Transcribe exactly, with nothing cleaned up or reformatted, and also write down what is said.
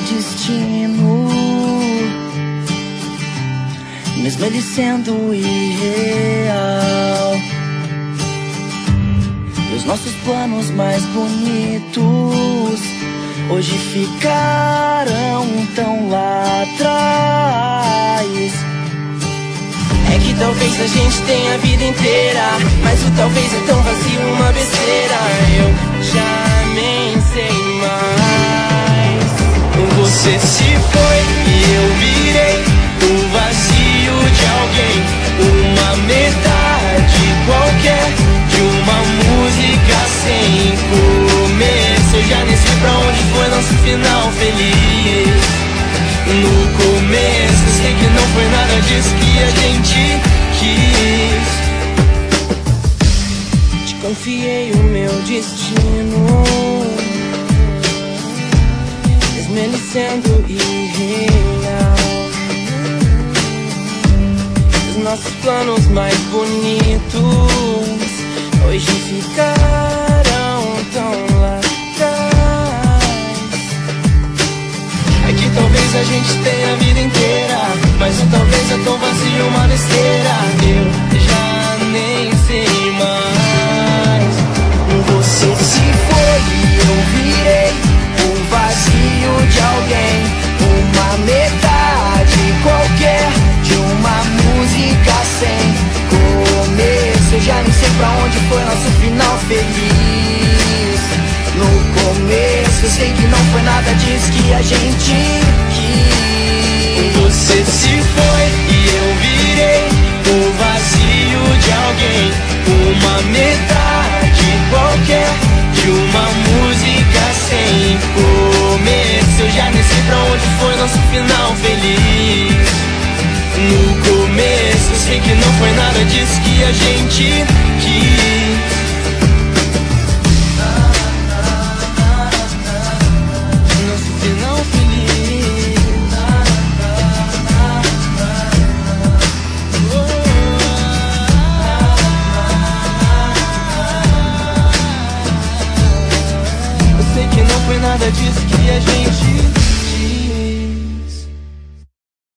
destino, mesmo ele sendo irreal. E os nossos planos mais bonitos hoje ficaram tão lá atrás. É que talvez a gente tenha a vida inteira, mas o talvez é tão vazio, uma besteira. Eu já nem sei mais. Você se foi e eu virei o vazio de alguém, uma metade qualquer de uma música sem começo. Eu já nem sei pra onde foi nosso final feliz. No começo eu sei que não foi nada disso que a gente quis. Te confiei o meu destino, mesmo ele sendo irreal. Os nossos planos mais bonitos hoje ficaram tão lá atrás. É que talvez a gente tenha a vida inteira, mas o talvez é tão vazio, uma besteira. Eu já nem sei mais. Você se foi e eu virei o vazio de alguém, uma metade qualquer de uma música sem começo. Eu já nem sei pra onde foi nosso final feliz. No começo eu sei que não foi nada disso que a gente quis. Você se foi e eu virei o vazio de alguém, uma metade qualquer de uma música sem começo. Eu já nem sei pra onde foi nosso final feliz. No começo eu sei que não foi nada disso que a gente quis. Nosso final feliz. Eu sei que não foi nada disso